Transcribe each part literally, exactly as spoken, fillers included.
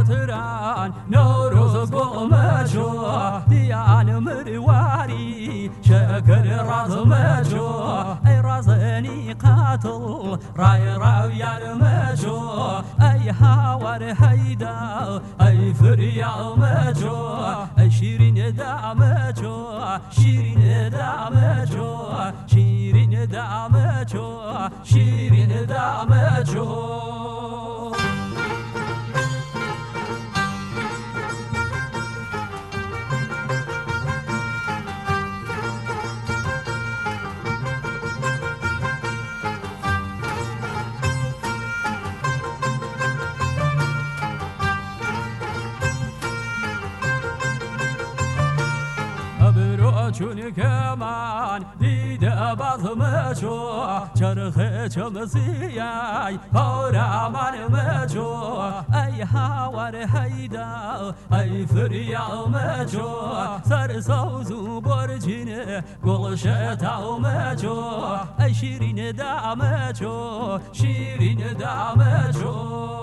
قطران نوروز قومجو ديان مرواري شكر رازمجو أي رازني قاتل راي راوي المجو أي هاور هيدا أي فريال مجو أي شيرين دامجو شيرين دامجو شيرين دامجو شيرين دامجو چون کمان دیده باز مچو چرخ چمزیای پارمان مچو ای هاور هیدا ای فریال مچو سر سوزو برجینه گلشتاو مچو ای شیرین دامچو شیرین دامچو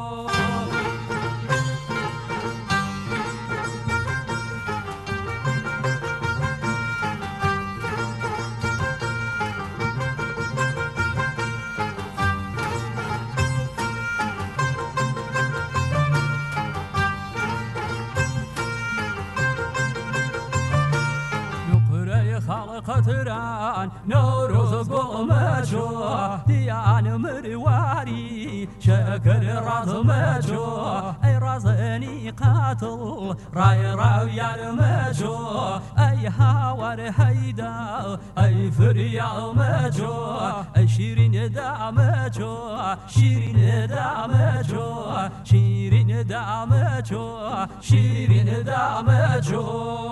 قطران نوروز قومجو ديان مرواري شكر رازمجو أي رازني قاتل راي راوي المجو أي هاور هيدا أي فريال مجو أي شيرين دامجو شيرين دامجو شيرين دامجو شيرين دامجو